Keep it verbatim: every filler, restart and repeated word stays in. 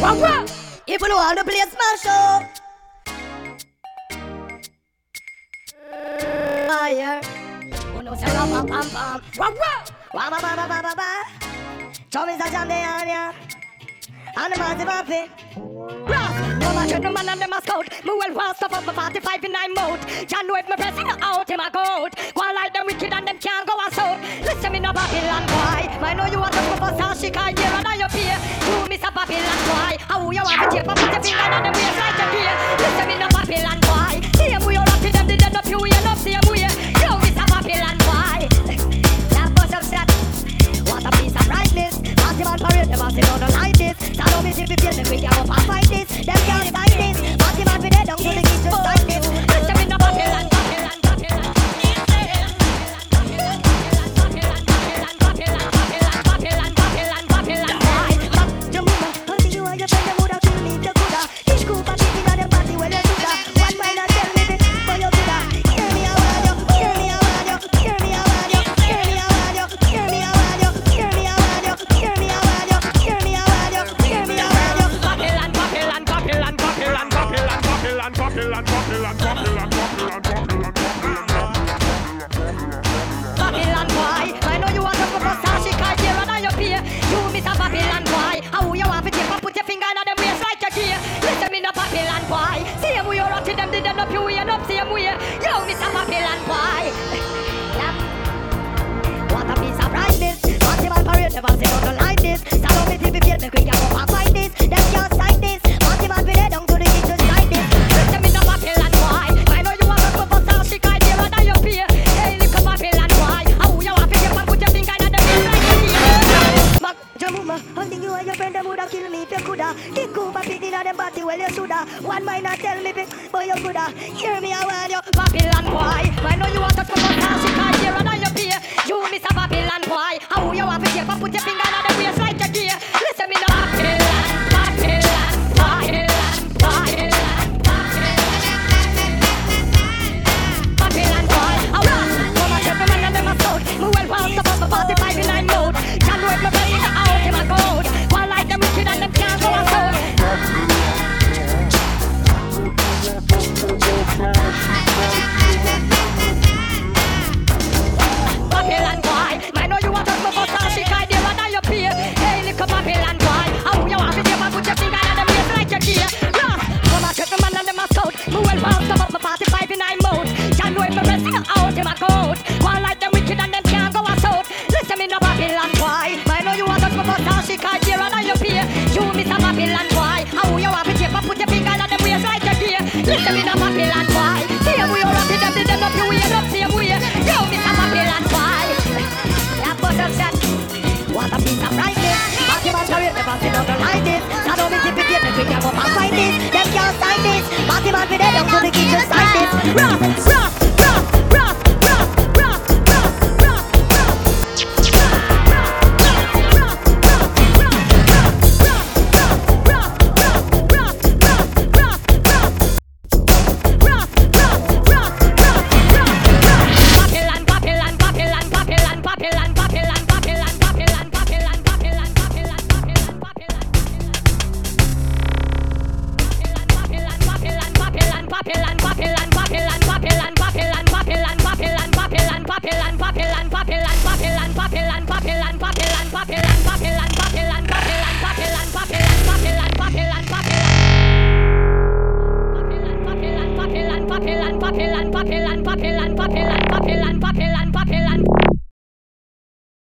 Wah wah. If you know how to play smash up. Fire. Oh no, say pam pam pam pam. Wah wah. Wah ba ba ba ba ba ba. Chome sa jam de anya. And the massive outfit. Come on, the man and the mascot. Move well fast up my forty-five in nine mode. John know if me pressing out in my coat. Go like them wicked and them can't go assault. Listen me no Babylon boy. I know you want to go for Sashika here and I up here. You miss a Babylon boy. How you want to tape up put your finger on the waist like a beer. Listen me no Babylon boy. See him we all up to them they dead up you and up see him we. You miss a Babylon boy. That was upset. What a piece of rightness. Party man parade never say no like this. So don't miss if you feel me quick up and fight this. Them can't fight this. Party man be dead down to the kitchen like this. Listen me no Babylon, Babylon, Babylon. Babylon boy, I know you want to go for Sashika here and I up here. You miss a Babylon boy. How you want to take and put your finger in them waist like a gear. Listen me no Babylon boy. See him we are up to them, they done up you and up see him we. You miss a Babylon boy. What a piece of brightness. Party man parade never say no like this. So don't be if you feel me quick you go and fight this. Them can't fight this. Party man be dead down to the kitchen like this. Listen me no Babylon boy. I know you want to go for Sashika here and I up here. Hey little Babylon boy. How you want to take and put your finger in the waist like a gear. Mac Jamuma, hunting you and your friend them woulda kill me if you coulda. Think Cooper fit inna them body well you shoulda. One might not tell me bit, but you coulda. Hear me I want you Babylon boy. I know you want to go for Sashika here and I up here. You miss a Babylon boy. How you want to take and put your finger in the waist like a gear. Listen me no Babylon, Babylon, Babylon, Babylon. Babylon boy, alright. Come on, check the man and them a sound. Me well fast up my forty-five in nine mode. Can't wait me pressing out in my code. One like them wicked and them can't go assault. Babylon boy, I know you want to go for Sashika there and I up here. Hey little Babylon boy, how you want to take and put your finger in them waist like a gear. Yes, come on, check the man and them a sound. Me well fast up my forty-five in nine mode. Can't wait me pressing out in my code. One like them wicked and them can't go assault. Listen me no Babylon boy, I know you want to go for Sashika there and I up here. You miss a Babylon boy, how you want to take and put your finger in them waist like a gear. Listen me no Babylon boy, see him we all up to them, they them up you and up see him we. You miss a Babylon boy. That was upset. What a piece of brightness. Party man carry never see nothing like this. Now don't be if you get me quick, you go and fight this. Them can't sign this. Party man be dead down to the kitchen sign this. Rock, rock, rock, rock, rock, rock, rock, rock, Babylon, Babylon, Babylon, Babylon, Babylon, Babylon, Babylon,